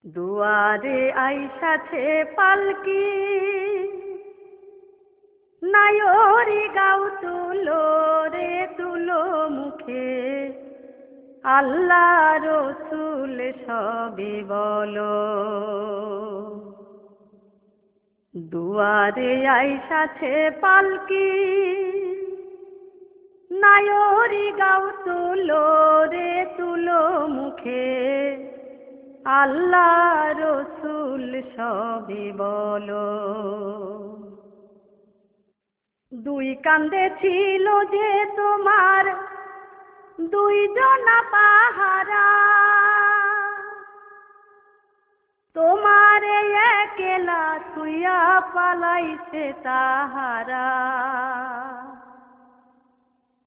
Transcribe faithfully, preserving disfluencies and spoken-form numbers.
দুয়ারে আইসাছে পালকি, নায়রি গাও তুলো রে তুলো মুখে, আল্লাহ রসুল সবে বলো। দুয়ারে আইসাছে পালকি, নায়রি গাও তুলো রে তুলো মুখে, আল্লাহ রসুল সবে বলো। দুই কান্দে ছিল যে তোমার দুইজনা পাহারা, তোমারে একলা তুইয়া পালাইছে তাহারা।